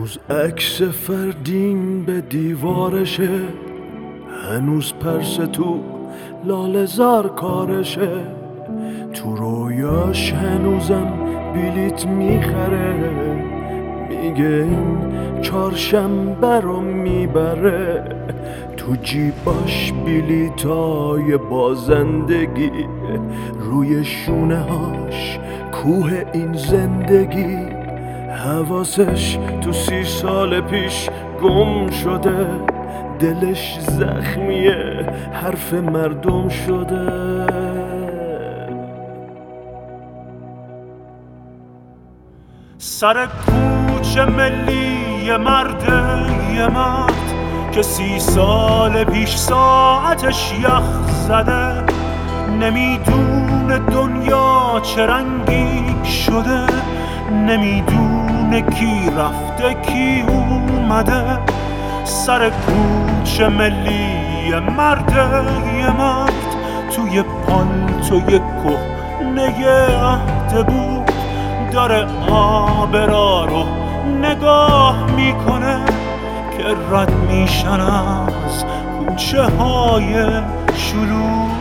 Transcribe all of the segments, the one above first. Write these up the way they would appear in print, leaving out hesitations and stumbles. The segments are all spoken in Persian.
هنوز عکس فردین به دیوارشه، هنوز پرس تو لاله زار کارشه، تو رویاش هنوزم بلیت میخره، میگه این چهارشنبه رو میبره، تو جیباش بلیتای بازندگی، روی شونه هاش کوه این زندگی، حواسش تو 30 سال پیش گم شده، دلش زخمیه حرف مردم شده. سر کوچه ملی یه مرد که 30 سال پیش ساعتش یخ زده، نمیدونه دنیا چه رنگی شده، نمیدونه کی رفته کی اومده. سر کوچه ملی یه مرد توی پالتوی کهنه عهد بود، داره آبرا رو نگاه میکنه که رد میشن از کوچه های شلوغ.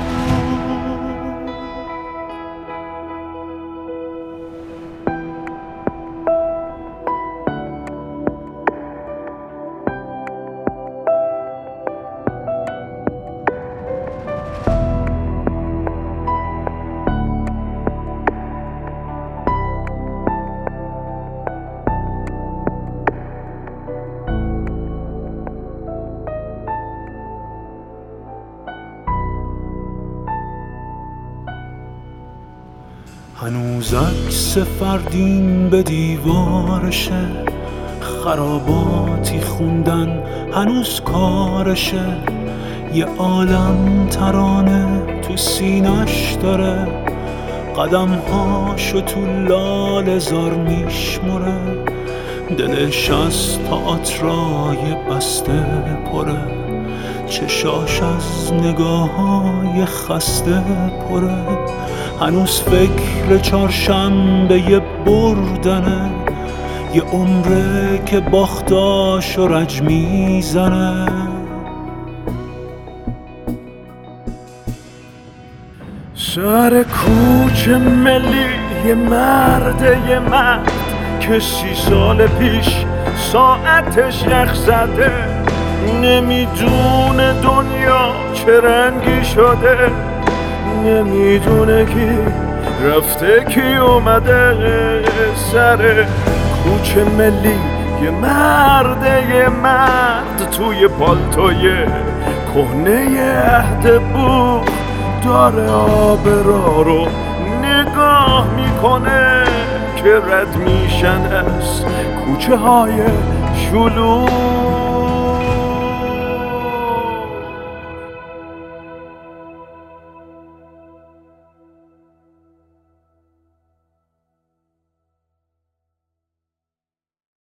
هنوز عکس فردین به دیوارشه، خراباتی خوندن هنوز کارشه، یه عالم ترانه تو سینش داره، قدمهاشو تو لاله زار میشمره، دلش از تئاترای بسته پره، چشاش از نگاه‌های خسته پره، هنوز فکر چهارشنبه بردنه، یه عمره که باختاشو رج میزنه. سر کوچه ملی یه مرد که 30 سال پیش ساعتش یخ زده، نمیدونه دنیا چه رنگی شده، نمیدونه کی رفته کی اومده. سر کوچه ملی یه مرد توی پالتوی کهنه عهد بود، داره آبرا رو نگاه میکنه که رد میشن از کوچه های شلوغ.